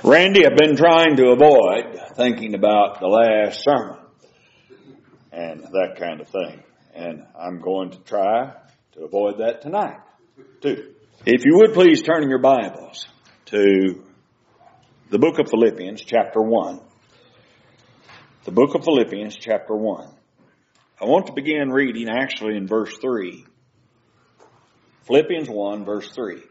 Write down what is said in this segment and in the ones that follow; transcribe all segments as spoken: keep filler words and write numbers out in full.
Randy, I've been trying to avoid thinking about the last sermon and that kind of thing. And I'm going to try to avoid that tonight, too. If you would please turn in your Bibles to the book of Philippians, chapter one. The book of Philippians, chapter one. I want to begin reading actually in verse three. Philippians one, verse three.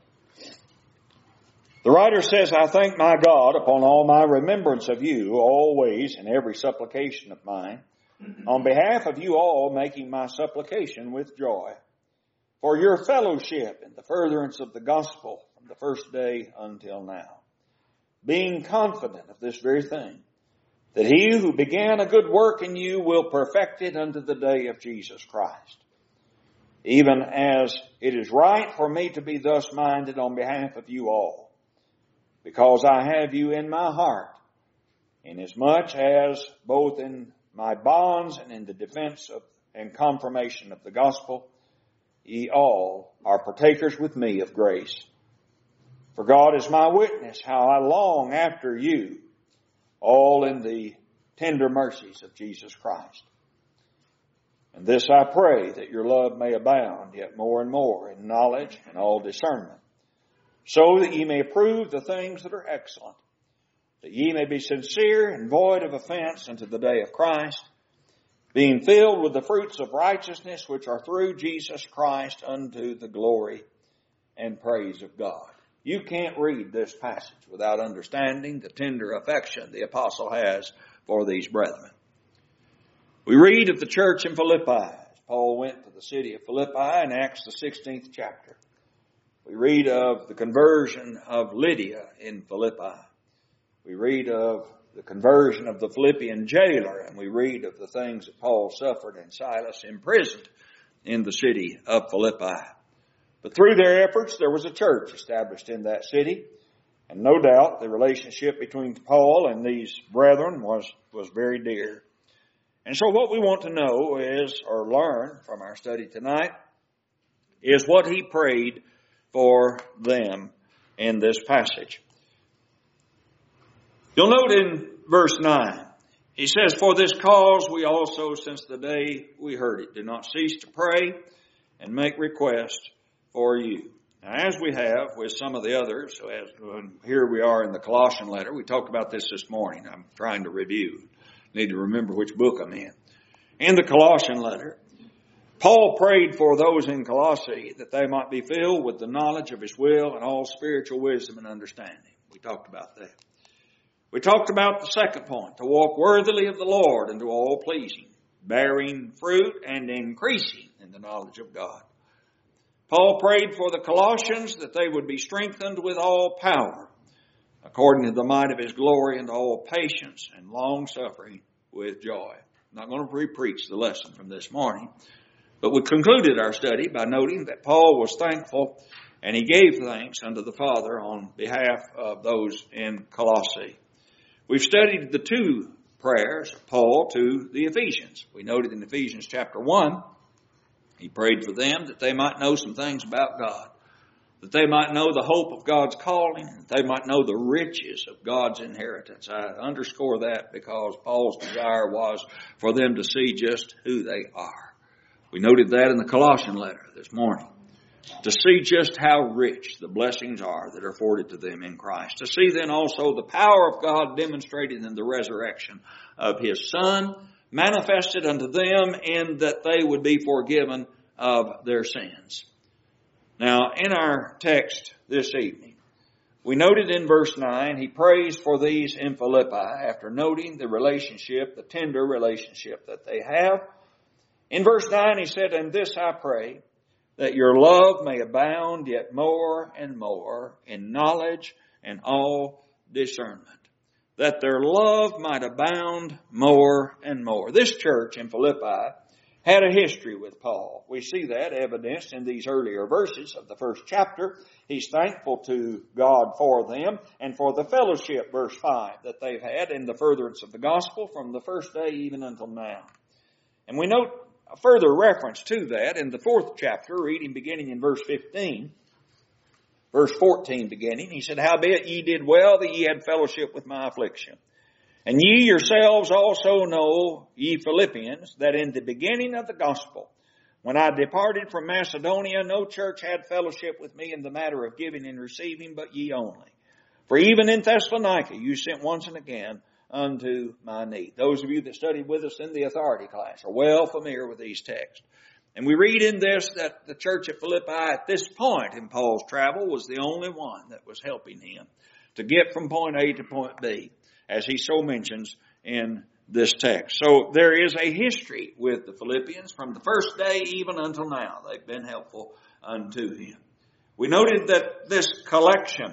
The writer says, I thank my God upon all my remembrance of you, always in every supplication of mine, on behalf of you all, making my supplication with joy, for your fellowship in the furtherance of the gospel from the first day until now, being confident of this very thing, that he who began a good work in you will perfect it unto the day of Jesus Christ. Even as it is right for me to be thus minded on behalf of you all, because I have you in my heart, inasmuch as both in my bonds and in the defense of, and confirmation of the gospel, ye all are partakers with me of grace. For God is my witness, how I long after you, all in the tender mercies of Jesus Christ. And this I pray, that your love may abound yet more and more in knowledge and all discernment, so that ye may approve the things that are excellent, that ye may be sincere and void of offense unto the day of Christ, being filled with the fruits of righteousness which are through Jesus Christ unto the glory and praise of God. You can't read this passage without understanding the tender affection the apostle has for these brethren. We read of the church in Philippi, as Paul went to the city of Philippi in Acts the sixteenth chapter. We read of the conversion of Lydia in Philippi. We read of the conversion of the Philippian jailer, and we read of the things that Paul suffered and Silas imprisoned in the city of Philippi. But through their efforts, there was a church established in that city, and no doubt the relationship between Paul and these brethren was, was very dear. And so what we want to know is, or learn from our study tonight, is what he prayed for them in this passage. You'll note in verse nine, he says, For this cause we also, since the day we heard it, do not cease to pray and make request for you. Now, as we have with some of the others, so as here we are in the Colossian letter. We talked about this this morning. I'm trying to review. Need to remember which book I'm in. In the Colossian letter, Paul prayed for those in Colossae that they might be filled with the knowledge of his will and all spiritual wisdom and understanding. We talked about that. We talked about the second point, to walk worthily of the Lord and to all pleasing, bearing fruit and increasing in the knowledge of God. Paul prayed for the Colossians that they would be strengthened with all power, according to the might of his glory, and all patience and long suffering with joy. I'm not going to re-preach the lesson from this morning. But we concluded our study by noting that Paul was thankful and he gave thanks unto the Father on behalf of those in Colossae. We've studied the two prayers of Paul to the Ephesians. We noted in Ephesians chapter one, he prayed for them that they might know some things about God, that they might know the hope of God's calling, that they might know the riches of God's inheritance. I underscore that because Paul's desire was for them to see just who they are. We noted that in the Colossian letter this morning. To see just how rich the blessings are that are afforded to them in Christ. To see then also the power of God demonstrated in the resurrection of his Son, manifested unto them in that they would be forgiven of their sins. Now, in our text this evening, we noted in verse nine, he prays for these in Philippi after noting the relationship, the tender relationship that they have. In verse nine, he said, And this I pray, that your love may abound yet more and more in knowledge and all discernment. That their love might abound more and more. This church in Philippi had a history with Paul. We see that evidenced in these earlier verses of the first chapter. He's thankful to God for them and for the fellowship, verse five, that they've had in the furtherance of the gospel from the first day even until now. And we note a further reference to that in the fourth chapter, reading beginning in verse fifteen. verse fourteen beginning. He said, howbeit ye did well that ye had fellowship with my affliction. And ye yourselves also know, ye Philippians, that in the beginning of the gospel, when I departed from Macedonia, no church had fellowship with me in the matter of giving and receiving, but ye only. For even in Thessalonica you sent once and again unto my need. Those of you that studied with us in the authority class are well familiar with these texts. And we read in this that the church at Philippi at this point in Paul's travel was the only one that was helping him to get from point A to point B, as he so mentions in this text. So there is a history with the Philippians from the first day even until now. They've been helpful unto him. We noted that this collection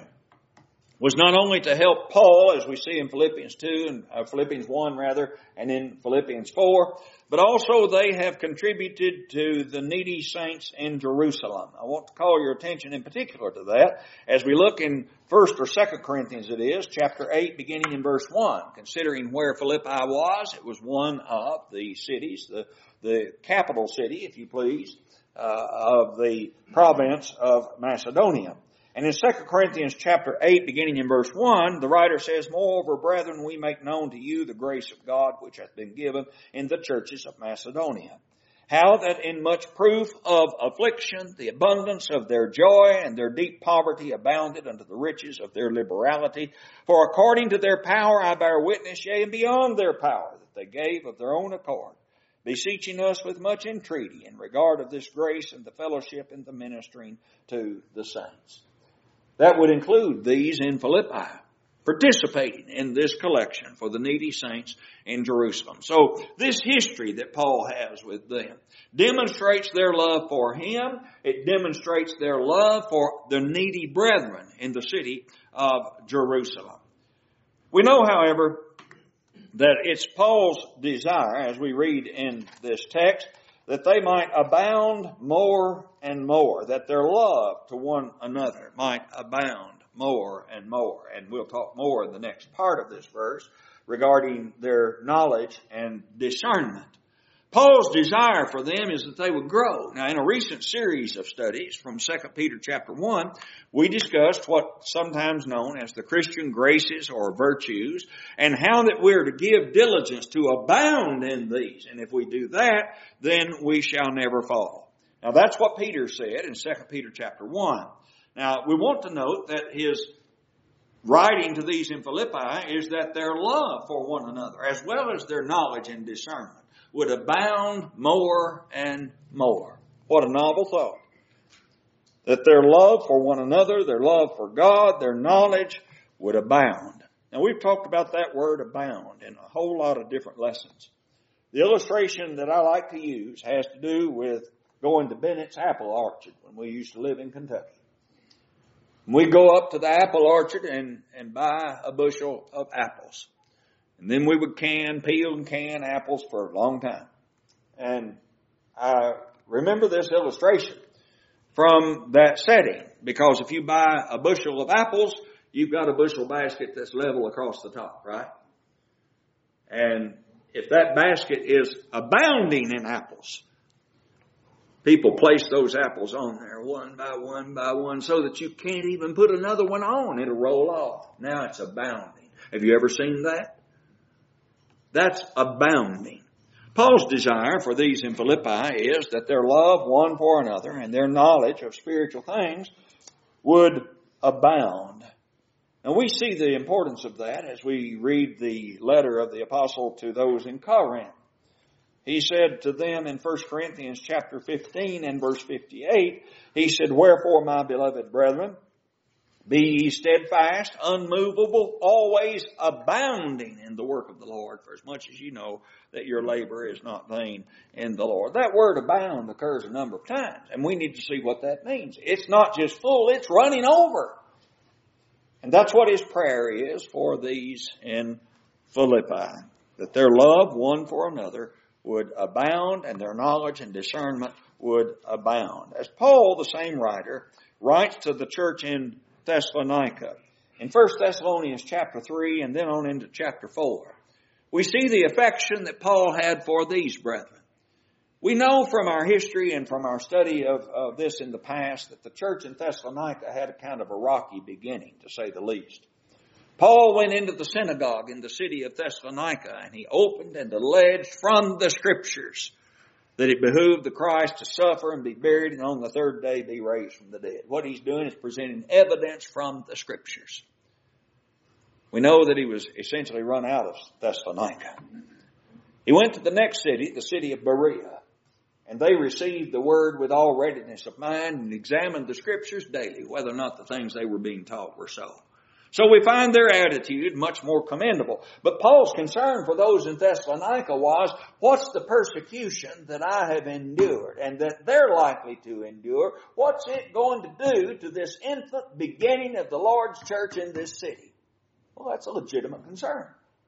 was not only to help Paul, as we see in Philippians two and uh, Philippians one rather, and in Philippians four, but also they have contributed to the needy saints in Jerusalem. I want to call your attention in particular to that as we look in First or Second Corinthians it is, chapter eight, beginning in verse one. Considering where Philippi was, it was one of the cities, the, the capital city, if you please, uh, of the province of Macedonia. And in Second Corinthians chapter eight, beginning in verse one, the writer says, moreover, brethren, we make known to you the grace of God which hath been given in the churches of Macedonia. How that in much proof of affliction, the abundance of their joy and their deep poverty abounded unto the riches of their liberality. For according to their power I bear witness, yea, and beyond their power, that they gave of their own accord, beseeching us with much entreaty in regard of this grace and the fellowship and the ministering to the saints. That would include these in Philippi, participating in this collection for the needy saints in Jerusalem. So this history that Paul has with them demonstrates their love for him. It demonstrates their love for the needy brethren in the city of Jerusalem. We know, however, that it's Paul's desire, as we read in this text, that they might abound more and more, that their love to one another might abound more and more. And we'll talk more in the next part of this verse regarding their knowledge and discernment. Paul's desire for them is that they would grow. Now, in a recent series of studies from Second Peter chapter one, we discussed what's sometimes known as the Christian graces or virtues, and how that we're to give diligence to abound in these. And if we do that, then we shall never fall. Now, that's what Peter said in Second Peter chapter one. Now, we want to note that his writing to these in Philippi is that their love for one another, as well as their knowledge and discernment, would abound more and more. What a novel thought. That their love for one another, their love for God, their knowledge would abound. Now, we've talked about that word abound in a whole lot of different lessons. The illustration that I like to use has to do with going to Bennett's apple orchard when we used to live in Kentucky. We go up to the apple orchard and, and buy a bushel of apples. And then we would can, peel and can apples for a long time. And I remember this illustration from that setting, because if you buy a bushel of apples, you've got a bushel basket that's level across the top, right? And if that basket is abounding in apples, people place those apples on there one by one by one so that you can't even put another one on. It'll roll off. Now it's abounding. Have you ever seen that? That's abounding. Paul's desire for these in Philippi is that their love one for another and their knowledge of spiritual things would abound. And we see the importance of that as we read the letter of the apostle to those in Corinth. He said to them in First Corinthians chapter fifteen and verse fifty-eight, he said, wherefore, my beloved brethren, be ye steadfast, unmovable, always abounding in the work of the Lord, for as much as you know that your labor is not vain in the Lord. That word abound occurs a number of times, and we need to see what that means. It's not just full, it's running over. And that's what his prayer is for these in Philippi, that their love one for another would abound and their knowledge and discernment would abound. As Paul, the same writer, writes to the church in Thessalonica, in First Thessalonians chapter three and then on into chapter four, we see the affection that Paul had for these brethren. We know from our history and from our study of, of this in the past that the church in Thessalonica had a kind of a rocky beginning, to say the least. Paul went into the synagogue in the city of Thessalonica, and he opened and alleged from the Scriptures that it behooved the Christ to suffer and be buried and on the third day be raised from the dead. What he's doing is presenting evidence from the Scriptures. We know that he was essentially run out of Thessalonica. He went to the next city, the city of Berea, and they received the word with all readiness of mind and examined the Scriptures daily, whether or not the things they were being taught were so. So we find their attitude much more commendable. But Paul's concern for those in Thessalonica was, what's the persecution that I have endured and that they're likely to endure? What's it going to do to this infant beginning of the Lord's church in this city? Well, that's a legitimate concern.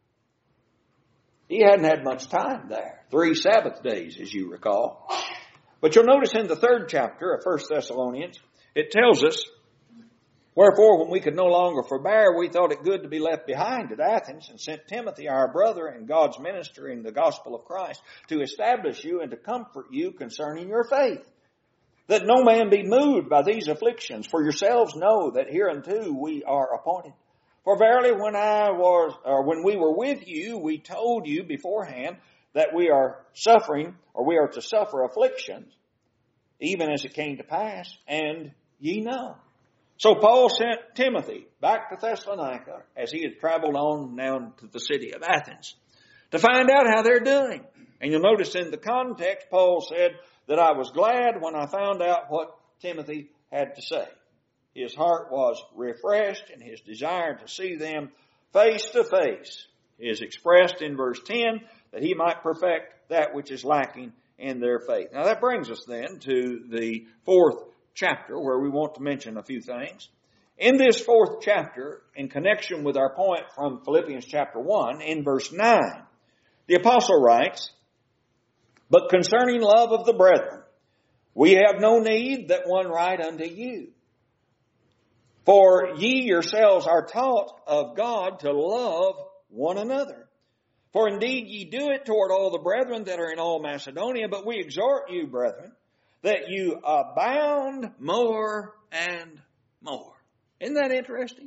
He hadn't had much time there. Three Sabbath days, as you recall. But you'll notice in the third chapter of First Thessalonians, it tells us, wherefore, when we could no longer forbear, we thought it good to be left behind at Athens and sent Timothy, our brother and God's minister in the gospel of Christ, to establish you and to comfort you concerning your faith. That no man be moved by these afflictions, for yourselves know that hereunto we are appointed. For verily, when I was, or when we were with you, we told you beforehand that we are suffering, or we are to suffer afflictions, even as it came to pass, and ye know. So Paul sent Timothy back to Thessalonica as he had traveled on down to the city of Athens to find out how they're doing. And you'll notice in the context, Paul said that I was glad when I found out what Timothy had to say. His heart was refreshed, and his desire to see them face to face is expressed in verse ten, that he might perfect that which is lacking in their faith. Now that brings us then to the fourth chapter, where we want to mention a few things. In this fourth chapter, in connection with our point from Philippians chapter one, in verse nine, the apostle writes, but concerning love of the brethren, we have no need that one write unto you. For ye yourselves are taught of God to love one another. For indeed ye do it toward all the brethren that are in all Macedonia, but we exhort you, brethren, that you abound more and more. Isn't that interesting?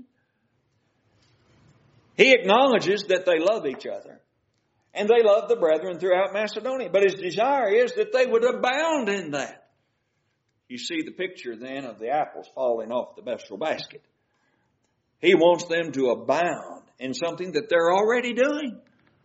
He acknowledges that they love each other, and they love the brethren throughout Macedonia. But his desire is that they would abound in that. You see the picture then of the apples falling off the bushel basket. He wants them to abound in something that they're already doing.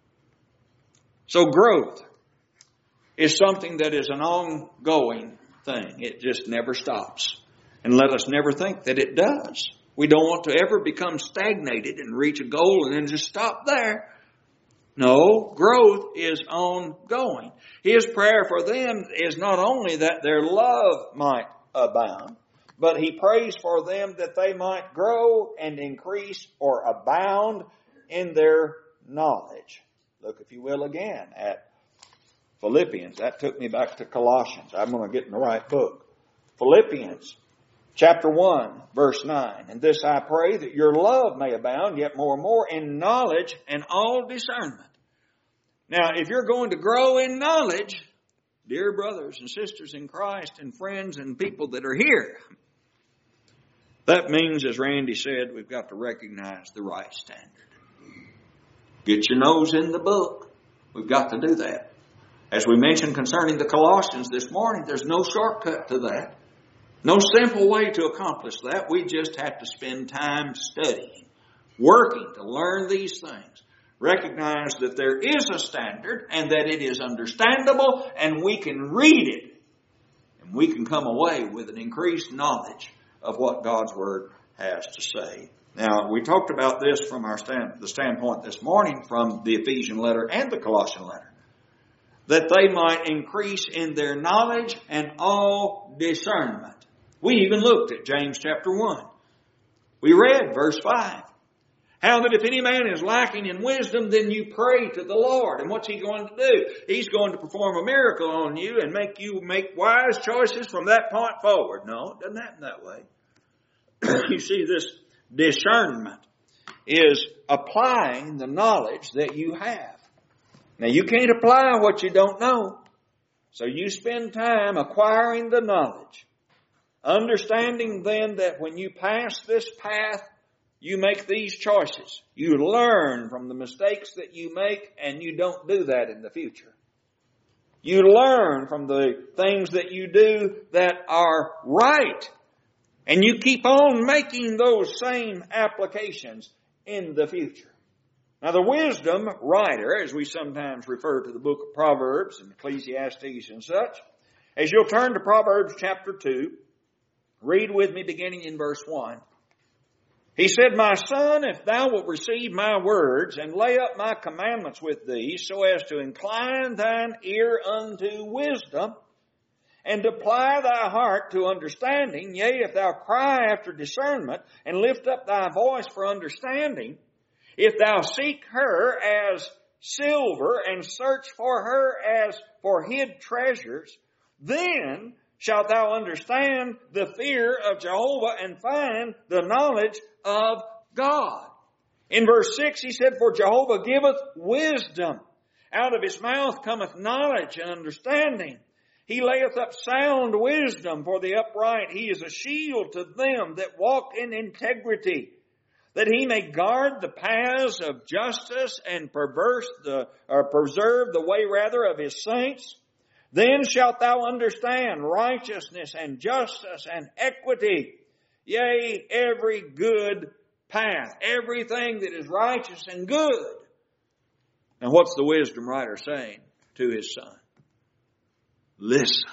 So growth is something that is an ongoing thing. It just never stops. And let us never think that it does. We don't want to ever become stagnated and reach a goal and then just stop there. No, growth is ongoing. His prayer for them is not only that their love might abound, but he prays for them that they might grow and increase or abound in their knowledge. Look, if you will, again at Philippians. That took me back to Colossians. I'm going to get in the right book. Philippians chapter one, verse nine. And this I pray, that your love may abound yet more and more in knowledge and all discernment. Now, if you're going to grow in knowledge, dear brothers and sisters in Christ and friends and people that are here, that means, as Randy said, we've got to recognize the right standard. Get your nose in the book. We've got to do that. As we mentioned concerning the Colossians this morning, there's no shortcut to that. No simple way to accomplish that. We just have to spend time studying, working to learn these things. Recognize that there is a standard and that it is understandable and we can read it. And we can come away with an increased knowledge of what God's Word has to say. Now, we talked about this from our stand, the standpoint this morning from the Ephesian letter and the Colossian letter. That they might increase in their knowledge and all discernment. We even looked at James chapter one. We read verse five. How that if any man is lacking in wisdom, then you pray to the Lord. And what's he going to do? He's going to perform a miracle on you and make you make wise choices from that point forward. No, it doesn't happen that way. You see, this discernment is applying the knowledge that you have. Now, you can't apply what you don't know. So you spend time acquiring the knowledge, understanding then that when you pass this path, you make these choices. You learn from the mistakes that you make, and you don't do that in the future. You learn from the things that you do that are right, and you keep on making those same applications in the future. Now, the wisdom writer, as we sometimes refer to the book of Proverbs and Ecclesiastes and such, as you'll turn to Proverbs chapter two, read with me beginning in verse one. He said, My son, if thou wilt receive my words and lay up my commandments with thee, so as to incline thine ear unto wisdom, and apply thy heart to understanding, yea, if thou cry after discernment, and lift up thy voice for understanding, if thou seek her as silver, and search for her as for hid treasures, then shalt thou understand the fear of Jehovah and find the knowledge of God. In verse six he said, For Jehovah giveth wisdom. Out of his mouth cometh knowledge and understanding. He layeth up sound wisdom for the upright. He is a shield to them that walk in integrity, that he may guard the paths of justice and perverse the, or preserve the way rather of his saints. Then shalt thou understand righteousness and justice and equity, yea, every good path, everything that is righteous and good. Now what's the wisdom writer saying to his son? Listen.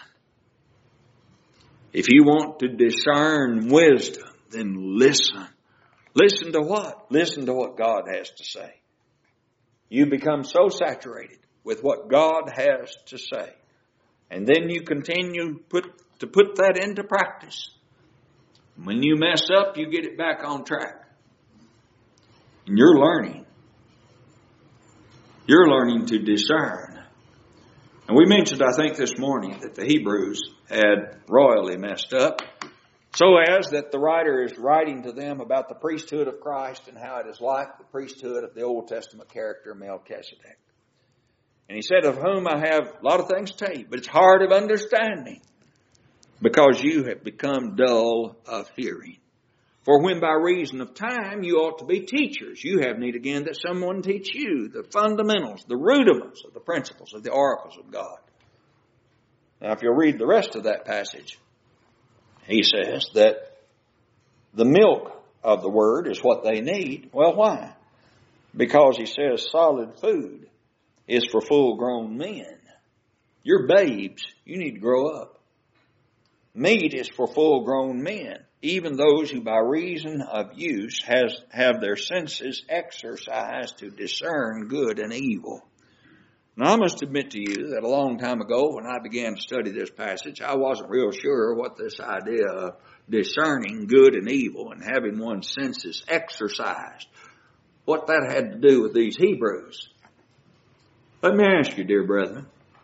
If you want to discern wisdom, then listen. Listen to what? Listen to what God has to say. You become so saturated with what God has to say. And then you continue put, to put that into practice. When you mess up, you get it back on track. And you're learning. You're learning to discern. And we mentioned, I think, this morning that the Hebrews had royally messed up, so as that the writer is writing to them about the priesthood of Christ and how it is like the priesthood of the Old Testament character Melchizedek. And he said, of whom I have a lot of things to tell you, but it's hard of understanding, because you have become dull of hearing. For when by reason of time you ought to be teachers, you have need again that someone teach you the fundamentals, the rudiments of the principles of the oracles of God. Now, if you'll read the rest of that passage, he says that the milk of the word is what they need. Well, why? Because he says solid food is for full-grown men. You're babes. You need to grow up. Meat is for full-grown men, even those who by reason of use has have their senses exercised to discern good and evil. Now, I must admit to you that a long time ago, when I began to study this passage, I wasn't real sure what this idea of discerning good and evil and having one's senses exercised, what that had to do with these Hebrews. Let me ask you, dear brethren,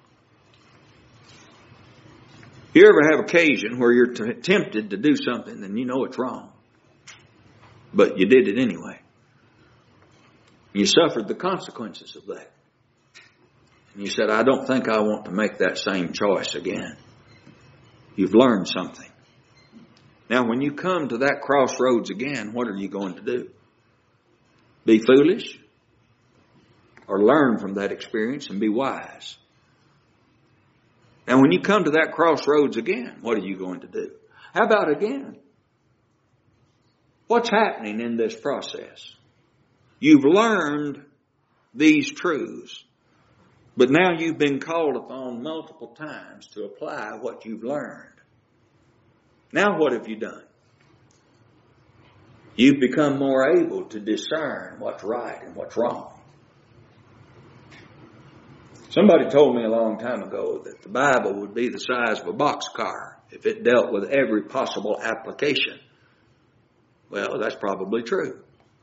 you ever have occasion where you're t- tempted to do something and you know it's wrong, but you did it anyway? You suffered the consequences of that. And you said, I don't think I want to make that same choice again. You've learned something. Now, when you come to that crossroads again, what are you going to do? Be foolish? Or learn from that experience and be wise? Now, when you come to that crossroads again, what are you going to do? How about again? What's happening in this process? You've learned these truths, but now you've been called upon multiple times to apply what you've learned. Now what have you done? You've become more able to discern what's right and what's wrong. Somebody told me a long time ago that the Bible would be the size of a boxcar if it dealt with every possible application. Well, that's probably true.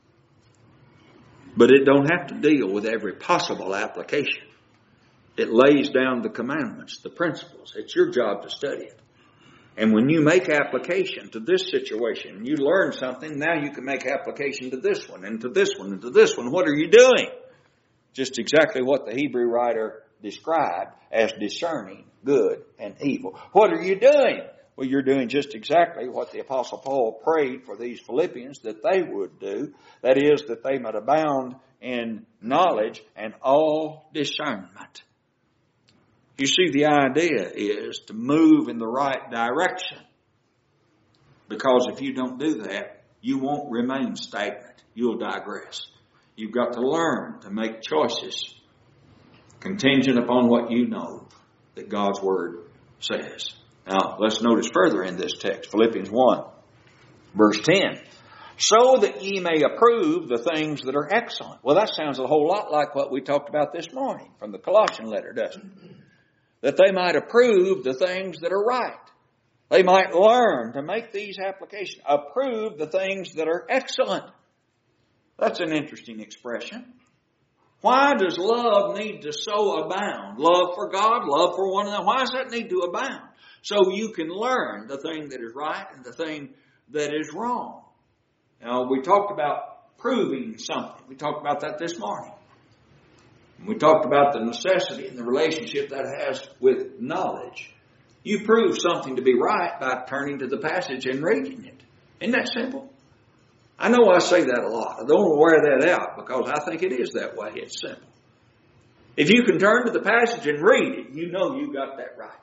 But it don't have to deal with every possible application. It lays down the commandments, the principles. It's your job to study it. And when you make application to this situation, you learn something, now you can make application to this one, and to this one, and to this one. What are you doing? Just exactly what the Hebrew writer described as discerning good and evil. What are you doing? Well, you're doing just exactly what the Apostle Paul prayed for these Philippians that they would do. That is, that they might abound in knowledge and all discernment. You see, the idea is to move in the right direction. Because if you don't do that, you won't remain stagnant. You'll digress. You've got to learn to make choices contingent upon what you know that God's Word says. Now, let's notice further in this text, Philippians one, verse ten. So that ye may approve the things that are excellent. Well, that sounds a whole lot like what we talked about this morning from the Colossian letter, doesn't it? That they might approve the things that are right. They might learn to make these applications. Approve the things that are excellent. That's an interesting expression. Why does love need to so abound? Love for God, love for one another. Why does that need to abound? So you can learn the thing that is right and the thing that is wrong. Now, we talked about proving something. We talked about that this morning. We talked about the necessity and the relationship that has with knowledge. You prove something to be right by turning to the passage and reading it. Isn't that simple? I know I say that a lot. I don't want to wear that out because I think it is that way. It's simple. If you can turn to the passage and read it, you know you got that right.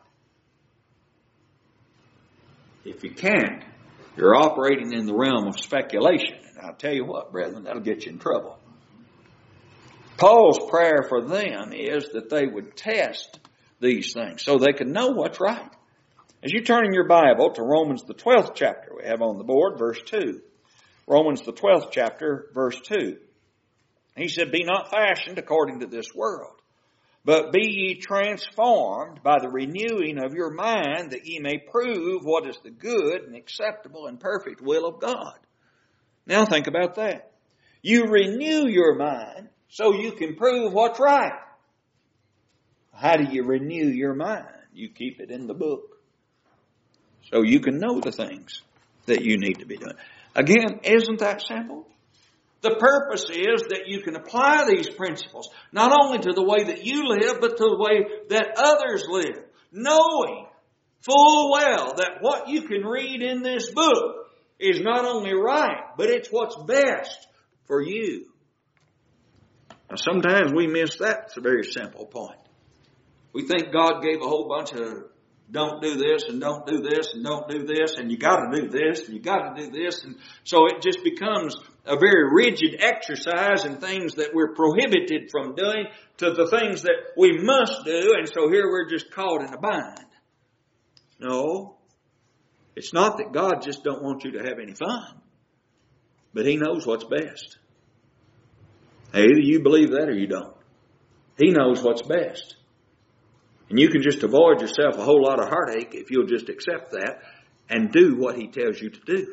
If you can't, you're operating in the realm of speculation. And I'll tell you what, brethren, that'll get you in trouble. Paul's prayer for them is that they would test these things so they could know what's right. As you turn in your Bible to Romans the twelfth chapter, we have on the board verse two. Romans the twelfth chapter, verse two. He said, Be not fashioned according to this world, but be ye transformed by the renewing of your mind, that ye may prove what is the good and acceptable and perfect will of God. Now think about that. You renew your mind so you can prove what's right. How do you renew your mind? You keep it in the book. So you can know the things that you need to be doing. Again, isn't that simple? The purpose is that you can apply these principles, not only to the way that you live, but to the way that others live. Knowing full well that what you can read in this book is not only right, but it's what's best for you. Now, sometimes we miss that. It's a very simple point. We think God gave a whole bunch of don't do this and don't do this and don't do this and you got to do this and you got to do this. And so it just becomes a very rigid exercise in things that we're prohibited from doing to the things that we must do. And so here we're just caught in a bind. No, it's not that God just don't want you to have any fun, but He knows what's best. Either you believe that or you don't. He knows what's best. And you can just avoid yourself a whole lot of heartache if you'll just accept that and do what He tells you to do.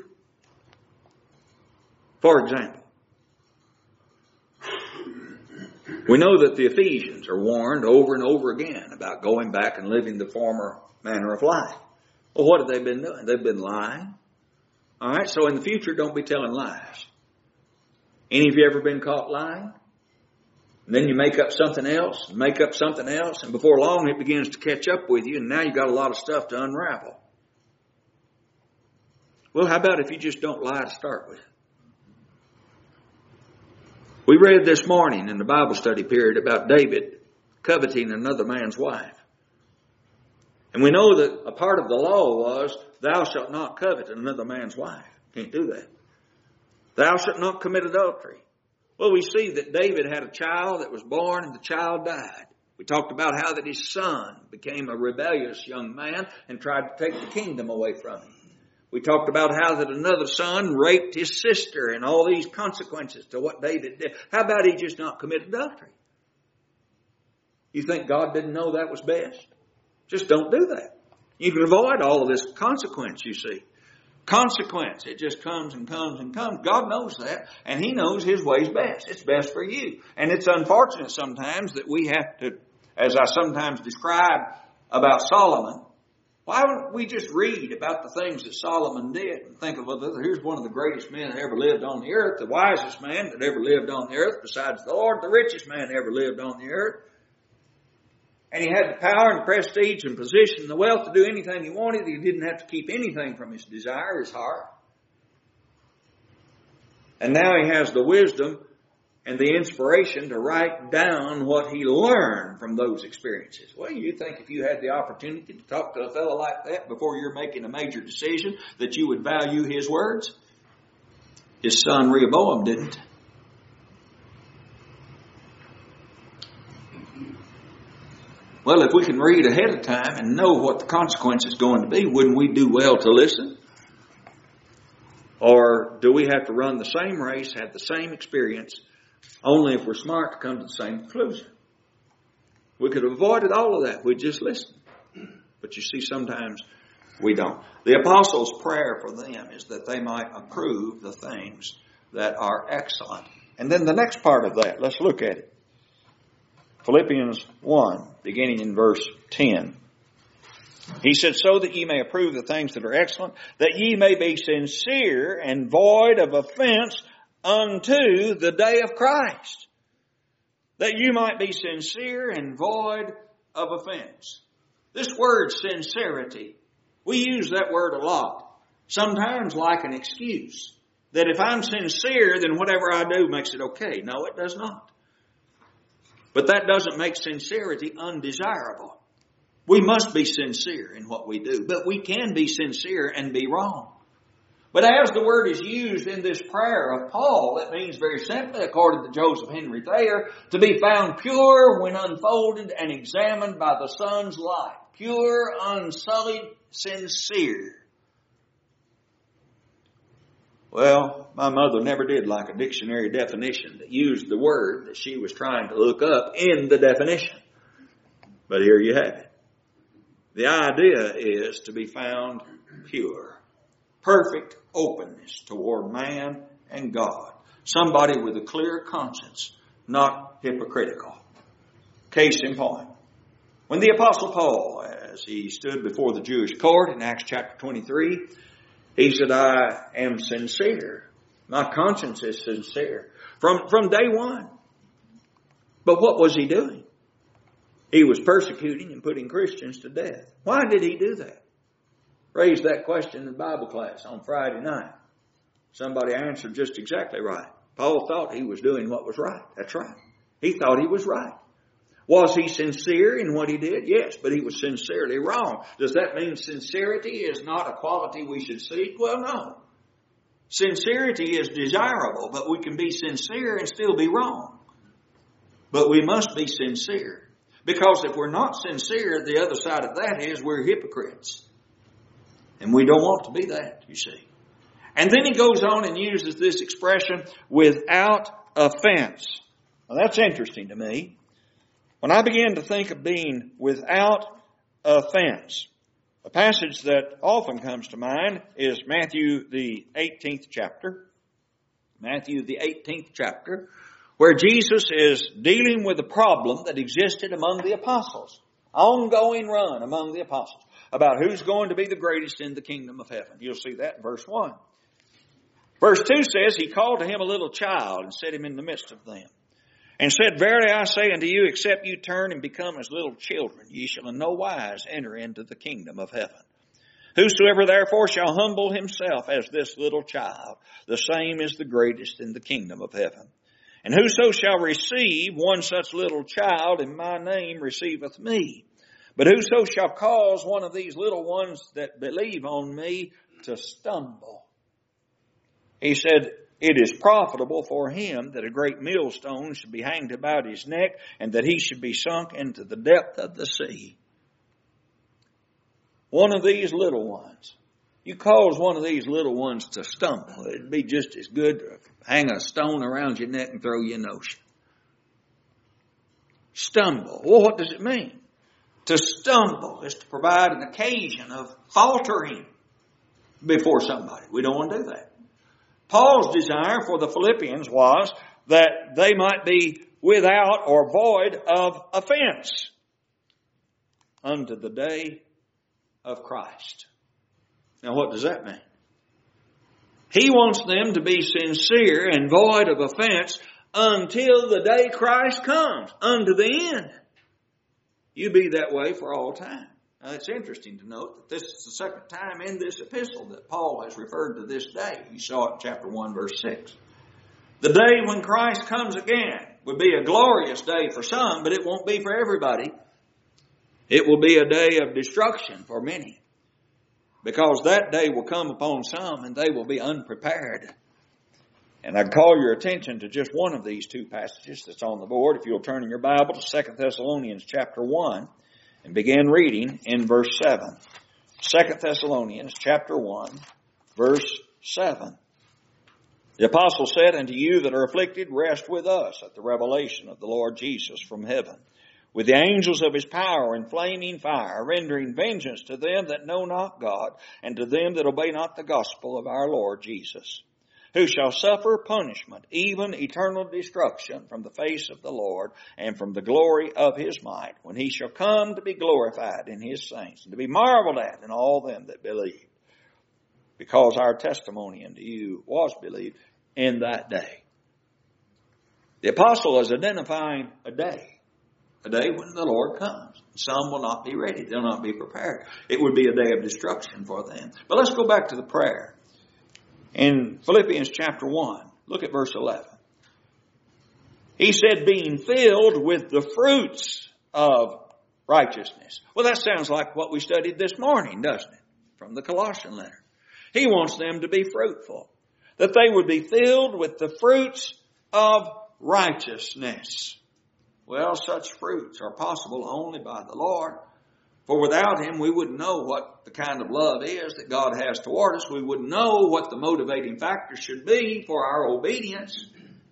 For example, we know that the Ephesians are warned over and over again about going back and living the former manner of life. Well, what have they been doing? They've been lying. All right, so in the future, don't be telling lies. Any of you ever been caught lying? And then you make up something else, make up something else, and before long it begins to catch up with you, and now you've got a lot of stuff to unravel. Well, how about if you just don't lie to start with? We read this morning in the Bible study period about David coveting another man's wife. And we know that a part of the law was, thou shalt not covet another man's wife. Can't do that. Thou shalt not commit adultery. Well, we see that David had a child that was born and the child died. We talked about how that his son became a rebellious young man and tried to take the kingdom away from him. We talked about how that another son raped his sister and all these consequences to what David did. How about he just not commit adultery? You think God didn't know that was best? Just don't do that. You can avoid all of this consequence, you see. Consequence. It just comes and comes and comes. God knows that, and He knows His way's best. It's best for you. And it's unfortunate sometimes that we have to, as I sometimes describe about Solomon, why don't we just read about the things that Solomon did and think of, well, here's one of the greatest men that ever lived on the earth, the wisest man that ever lived on the earth, besides the Lord, the richest man that ever lived on the earth. And he had the power and prestige and position and the wealth to do anything he wanted. He didn't have to keep anything from his desire, his heart. And now he has the wisdom and the inspiration to write down what he learned from those experiences. Well, you think if you had the opportunity to talk to a fellow like that before you're making a major decision that you would value his words? His son Rehoboam didn't. Well, if we can read ahead of time and know what the consequence is going to be, wouldn't we do well to listen? Or do we have to run the same race, have the same experience, only if we're smart to come to the same conclusion? We could have avoided all of that. We just listened. But you see, sometimes we don't. The apostles' prayer for them is that they might approve the things that are excellent. And then the next part of that, let's look at it. Philippians one, beginning in verse ten. He said, so that ye may approve the things that are excellent, that ye may be sincere and void of offense unto the day of Christ. That you might be sincere and void of offense. This word sincerity, we use that word a lot. Sometimes like an excuse. That if I'm sincere, then whatever I do makes it okay. No, it does not. But that doesn't make sincerity undesirable. We must be sincere in what we do. But we can be sincere and be wrong. But as the word is used in this prayer of Paul, it means very simply, according to Joseph Henry Thayer, to be found pure when unfolded and examined by the sun's light. Pure, unsullied, sincere. Well, my mother never did like a dictionary definition that used the word that she was trying to look up in the definition. But here you have it. The idea is to be found pure. Perfect openness toward man and God. Somebody with a clear conscience, not hypocritical. Case in point. When the Apostle Paul, as he stood before the Jewish court in Acts chapter twenty-three, he said, I am sincere. My conscience is sincere. From, from day one. But what was he doing? He was persecuting and putting Christians to death. Why did he do that? Raised that question in Bible class on Friday night. Somebody answered just exactly right. Paul thought he was doing what was right. That's right. He thought he was right. Was he sincere in what he did? Yes, but he was sincerely wrong. Does that mean sincerity is not a quality we should seek? Well, no. Sincerity is desirable, but we can be sincere and still be wrong. But we must be sincere. Because if we're not sincere, the other side of that is we're hypocrites. And we don't want to be that, you see. And then he goes on and uses this expression, without offense. Well, that's interesting to me. When I began to think of being without offense, a passage that often comes to mind is Matthew the eighteenth chapter. Matthew the eighteenth chapter, where Jesus is dealing with a problem that existed among the apostles. Ongoing run among the apostles about who's going to be the greatest in the kingdom of heaven. You'll see that in verse one. Verse two says, he called to him a little child and set him in the midst of them. And said, verily I say unto you, except you turn and become as little children, ye shall in no wise enter into the kingdom of heaven. Whosoever therefore shall humble himself as this little child, the same is the greatest in the kingdom of heaven. And whoso shall receive one such little child in my name receiveth me. But whoso shall cause one of these little ones that believe on me to stumble. He said, it is profitable for him that a great millstone should be hanged about his neck, and that he should be sunk into the depth of the sea. One of these little ones. You cause one of these little ones to stumble. It'd be just as good to hang a stone around your neck and throw you in the ocean. Stumble. Well, what does it mean? To stumble is to provide an occasion of faltering before somebody. We don't want to do that. Paul's desire for the Philippians was that they might be without or void of offense unto the day of Christ. Now, what does that mean? He wants them to be sincere and void of offense until the day Christ comes, unto the end. you be that way for all time. Now, it's interesting to note that this is the second time in this epistle that Paul has referred to this day. You saw it in chapter one, verse six. The day when Christ comes again would be a glorious day for some, but it won't be for everybody. It will be a day of destruction for many, because that day will come upon some and they will be unprepared. And I call your attention to just one of these two passages that's on the board. If you'll turn in your Bible to Second Thessalonians chapter one and begin reading in verse seven. Second Thessalonians chapter one, verse seven. The apostle said, "Unto you that are afflicted, rest with us at the revelation of the Lord Jesus from heaven, with the angels of his power in flaming fire, rendering vengeance to them that know not God, and to them that obey not the gospel of our Lord Jesus, who shall suffer punishment, even eternal destruction, from the face of the Lord, and from the glory of his might, when he shall come to be glorified in his saints, and to be marveled at in all them that believe. Because our testimony unto you was believed in that day." The apostle is identifying a day. A day when the Lord comes. Some will not be ready. They'll not be prepared. It would be a day of destruction for them. But let's go back to the prayer. In Philippians chapter one, look at verse eleven. He said, "Being filled with the fruits of righteousness." Well, that sounds like what we studied this morning, doesn't it? From the Colossian letter. He wants them to be fruitful. That they would be filled with the fruits of righteousness. Well, such fruits are possible only by the Lord. For without him, we wouldn't know what the kind of love is that God has toward us. We wouldn't know what the motivating factor should be for our obedience.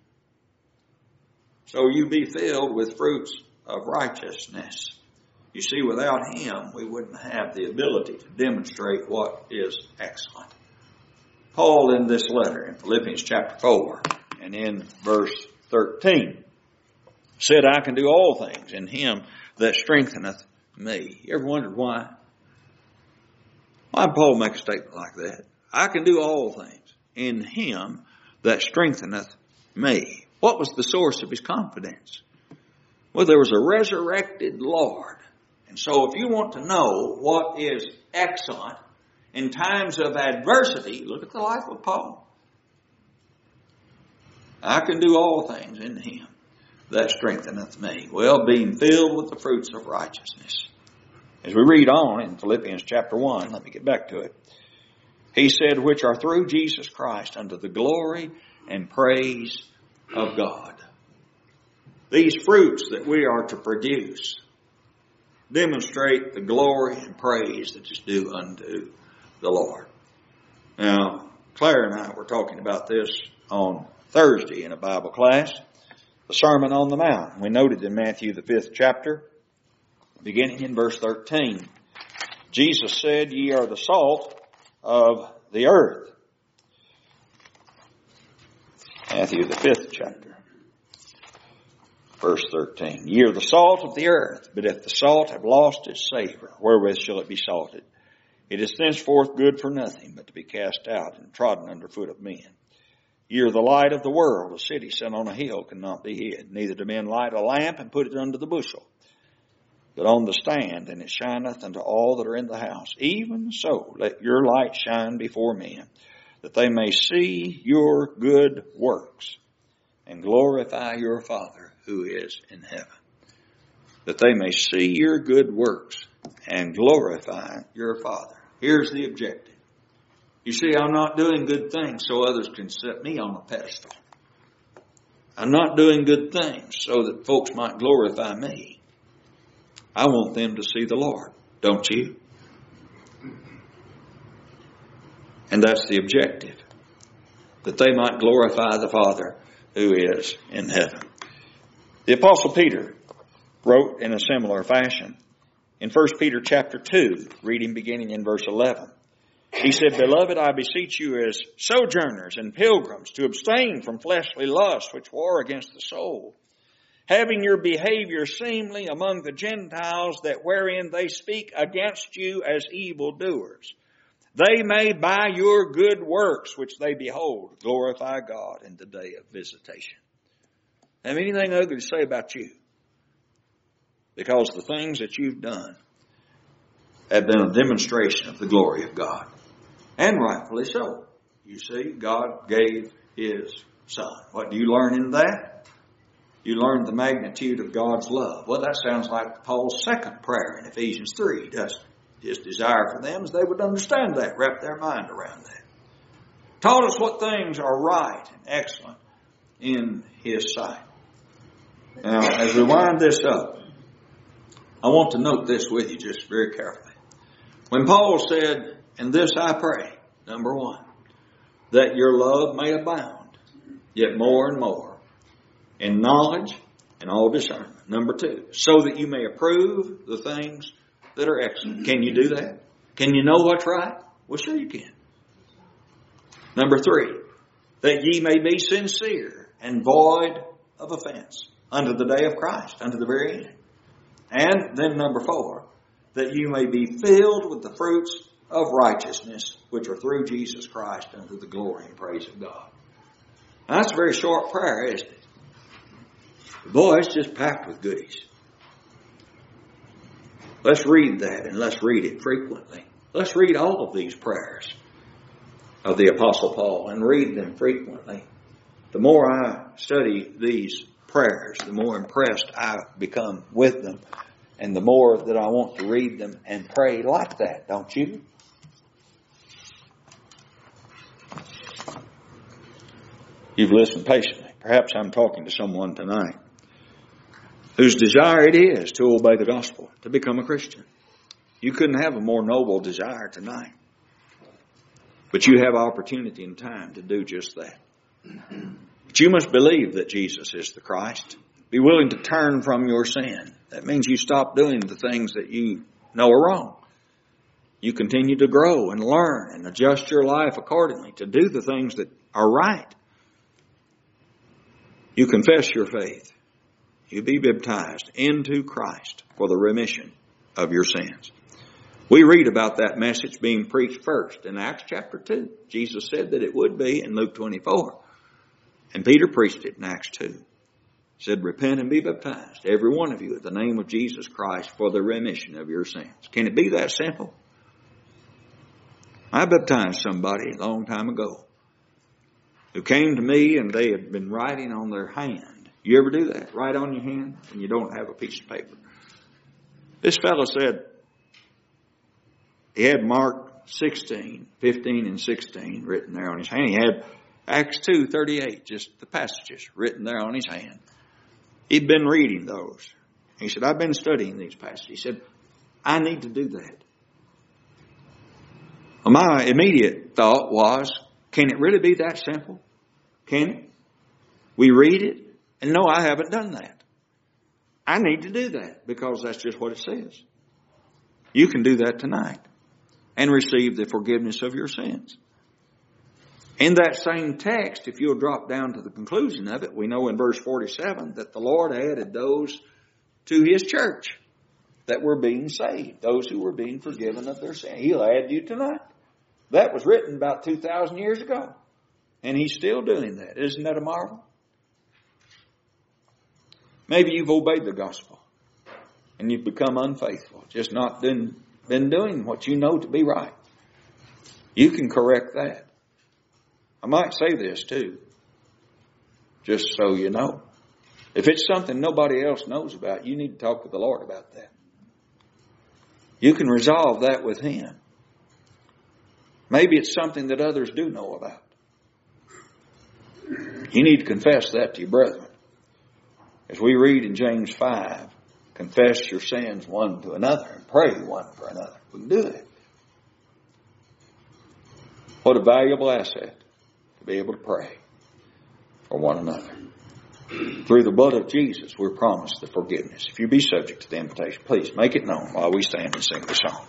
So you be filled with fruits of righteousness. You see, without him, we wouldn't have the ability to demonstrate what is excellent. Paul, in this letter, in Philippians chapter four, and in verse thirteen, said, "I can do all things in him that strengtheneth me." You ever wondered why? Why did Paul make a statement like that? I can do all things in him that strengtheneth me. What was the source of his confidence? Well, there was a resurrected Lord. And so if you want to know what is excellent in times of adversity, look at the life of Paul. I can do all things in him that strengtheneth me. Well, being filled with the fruits of righteousness. As we read on in Philippians chapter one, let me get back to it. He said, "Which are through Jesus Christ unto the glory and praise of God." These fruits that we are to produce demonstrate the glory and praise that is due unto the Lord. Now, Claire and I were talking about this on Thursday in a Bible class. The Sermon on the Mount. We noted in Matthew the fifth chapter, beginning in verse thirteen, Jesus said, "Ye are the salt of the earth." Matthew the fifth chapter, verse thirteen. "Ye are the salt of the earth, but if the salt have lost its savor, wherewith shall it be salted? It is thenceforth good for nothing, but to be cast out and trodden under foot of men. Ye are the light of the world. A city set on a hill cannot be hid. Neither do men light a lamp and put it under the bushel, but on the stand, and it shineth unto all that are in the house. Even so, let your light shine before men, that they may see your good works, and glorify your Father who is in heaven." That they may see your good works, and glorify your Father. Here's the objective. You see, I'm not doing good things so others can set me on a pedestal. I'm not doing good things so that folks might glorify me. I want them to see the Lord, don't you? And that's the objective. That they might glorify the Father who is in heaven. The Apostle Peter wrote in a similar fashion. In First Peter chapter two, reading beginning in verse eleven. He said, "Beloved, I beseech you as sojourners and pilgrims to abstain from fleshly lusts which war against the soul, having your behavior seemly among the Gentiles, that wherein they speak against you as evildoers, they may by your good works which they behold glorify God in the day of visitation." Have anything ugly to say about you? because the things that you've done have been a demonstration of the glory of God. And rightfully so. You see, God gave His Son. What do you learn in that? You learn the magnitude of God's love. Well, that sounds like Paul's second prayer in Ephesians three, doesn't it? His desire for them is they would understand that, wrap their mind around that. Taught us what things are right and excellent in His sight. Now, as we wind this up, I want to note this with you just very carefully. When Paul said, "And this I pray," number one, "that your love may abound, yet more and more, in knowledge and all discernment." Number two, "so that you may approve the things that are excellent." Can you do that? Can you know what's right? Well, sure you can. Number three, "that ye may be sincere and void of offense unto the day of Christ," unto the very end. And then number four, "that you may be filled with the fruits of righteousness, which are through Jesus Christ unto the glory and praise of God." Now, that's a very short prayer, isn't it? Boy, it's just packed with goodies. Let's read that, and let's read it frequently. Let's read all of these prayers of the Apostle Paul and read them frequently. The more I study these prayers, the more impressed I become with them, and the more that I want to read them and pray like that, don't you? You've listened patiently. Perhaps I'm talking to someone tonight whose desire it is to obey the gospel, to become a Christian. You couldn't have a more noble desire tonight. But you have opportunity and time to do just that. But you must believe that Jesus is the Christ. Be willing to turn from your sin. That means you stop doing the things that you know are wrong. You continue to grow and learn and adjust your life accordingly to do the things that are right. You confess your faith. You be baptized into Christ for the remission of your sins. We read about that message being preached first in Acts chapter two. Jesus said that it would be in Luke twenty-four. And Peter preached it in Acts two. He said, "Repent and be baptized, every one of you, in the name of Jesus Christ for the remission of your sins." Can it be that simple? I baptized somebody a long time ago who came to me and they had been writing on their hand. You ever do that? Write on your hand and you don't have a piece of paper. This fellow said he had Mark sixteen, fifteen and sixteen written there on his hand. He had Acts two, thirty-eight, just the passages written there on his hand. He'd been reading those. He said, "I've been studying these passages." He said, "I need to do that." Well, my immediate thought was, can it really be that simple? Can it? We read it, and no, I haven't done that. I need to do that because that's just what it says. You can do that tonight and receive the forgiveness of your sins. In that same text, if you'll drop down to the conclusion of it, we know in verse forty-seven that the Lord added those to His church that were being saved, those who were being forgiven of their sin. He'll add you tonight. That was written about two thousand years ago, and He's still doing that. Isn't that a marvel? Maybe you've obeyed the gospel and you've become unfaithful, just not been, been doing what you know to be right. You can correct that. I might say this too, just so you know. If it's something nobody else knows about, you need to talk with the Lord about that. You can resolve that with Him. Maybe it's something that others do know about. You need to confess that to your brethren. As we read in James five, confess your sins one to another and pray one for another. We can do that. What a valuable asset to be able to pray for one another. Through the blood of Jesus, we're promised the forgiveness. If you be subject to the invitation, please make it known while we stand and sing the song.